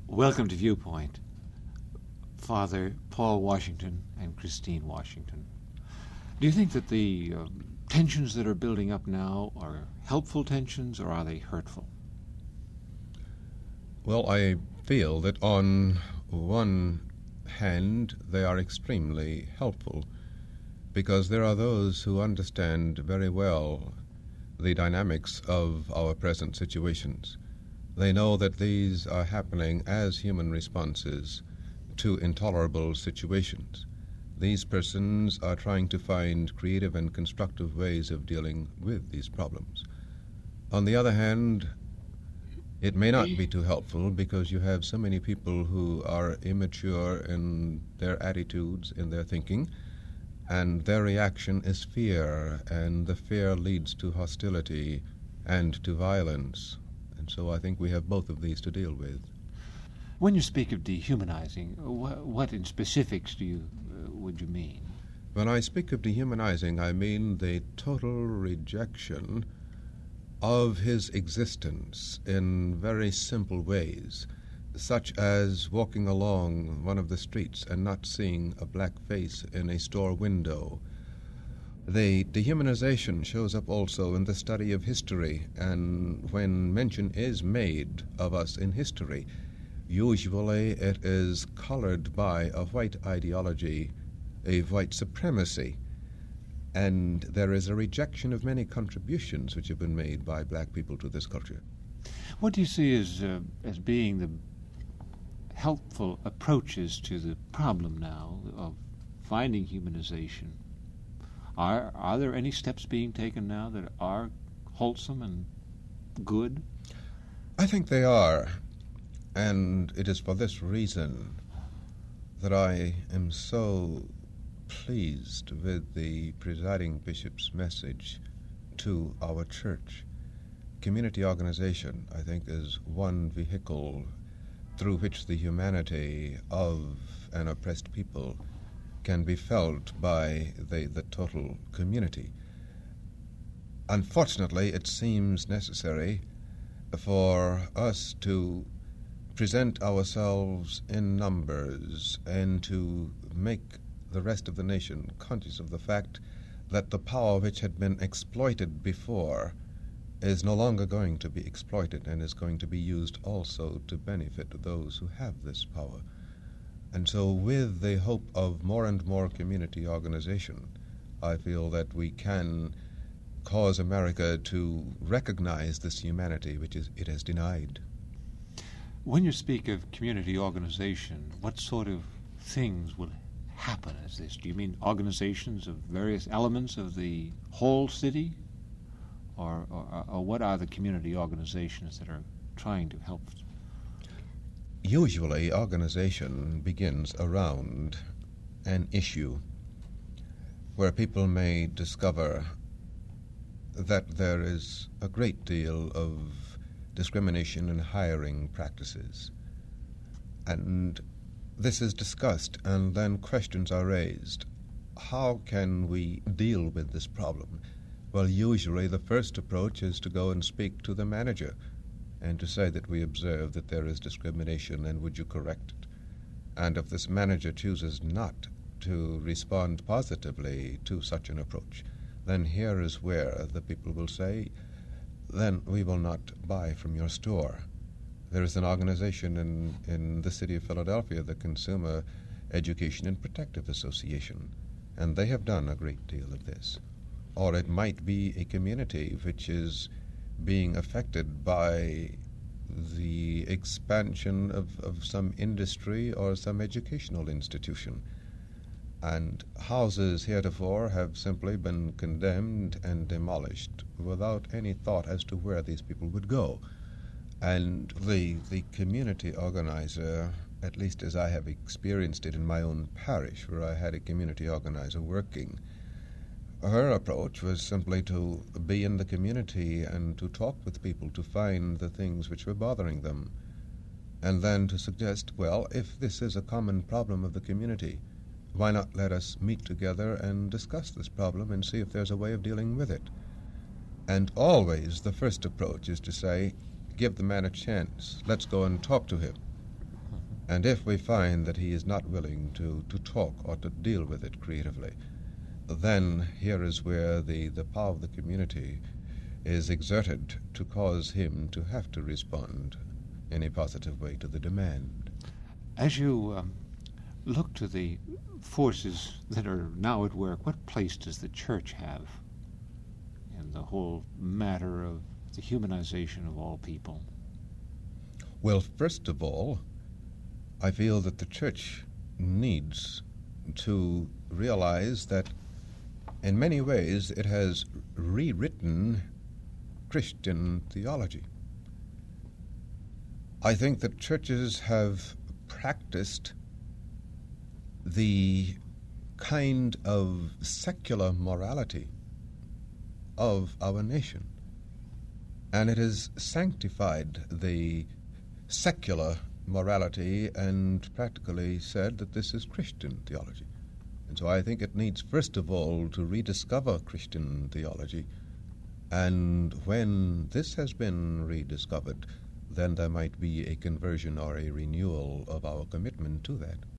Welcome to Viewpoint, Father Paul Washington and Christine Washington. Do you think that the tensions that are building up now are helpful tensions, or are they hurtful? Well, I feel that on one hand they are extremely helpful, because there are those who understand very well the dynamics of our present situations. They know that these are happening as human responses to intolerable situations. These persons are trying to find creative and constructive ways of dealing with these problems. On the other hand, it may not be too helpful because you have so many people who are immature in their attitudes, in their thinking, and their reaction is fear, and the fear leads to hostility and to violence. And so I think we have both of these to deal with. When you speak of dehumanizing, what in specifics would you mean? When I speak of dehumanizing, I mean the total rejection of his existence in very simple ways, such as walking along one of the streets and not seeing a black face in a store window. The dehumanization shows up also in the study of history, and when mention is made of us in history, usually it is colored by a white ideology, a white supremacy, and there is a rejection of many contributions which have been made by black people to this culture. What do you see as being the helpful approaches to the problem now of finding humanization? Are there any steps being taken now that are wholesome and good? I think they are, and it is for this reason that I am so pleased with the presiding bishop's message to our church. Community organization, I think, is one vehicle through which the humanity of an oppressed people can be felt by the total community. Unfortunately, it seems necessary for us to present ourselves in numbers and to make the rest of the nation conscious of the fact that the power which had been exploited before is no longer going to be exploited and is going to be used also to benefit those who have this power. And so with the hope of more and more community organization, I feel that we can cause America to recognize this humanity which it has denied. When you speak of community organization, what sort of things will happen as this? Do you mean organizations of various elements of the whole city? Or what are the community organizations that are trying to help? Usually, organization begins around an issue where people may discover that there is a great deal of discrimination in hiring practices. And this is discussed, and then questions are raised. How can we deal with this problem? Well, usually the first approach is to go and speak to the manager and to say that we observe that there is discrimination and would you correct it? And if this manager chooses not to respond positively to such an approach, then here is where the people will say, then we will not buy from your store. There is an organization in the city of Philadelphia, the Consumer Education and Protective Association, and they have done a great deal of this. Or it might be a community which is being affected by the expansion of some industry or some educational institution. And houses heretofore have simply been condemned and demolished without any thought as to where these people would go. And the community organizer, at least as I have experienced it in my own parish, where I had a community organizer working, her approach was simply to be in the community and to talk with people to find the things which were bothering them, and then to suggest, well, if this is a common problem of the community, why not let us meet together and discuss this problem and see if there's a way of dealing with it? And always the first approach is to say, give the man a chance. Let's go and talk to him. And if we find that he is not willing to talk or to deal with it creatively, then here is where the power of the community is exerted to cause him to have to respond in a positive way to the demand. As you look to the forces that are now at work, what place does the church have in the whole matter of the humanization of all people? Well, first of all, I feel that the church needs to realize that in many ways it has rewritten Christian theology. I think that churches have practiced the kind of secular morality of our nation, and it has sanctified the secular morality and practically said that this is Christian theology. And so I think it needs, first of all, to rediscover Christian theology, and when this has been rediscovered, then there might be a conversion or a renewal of our commitment to that.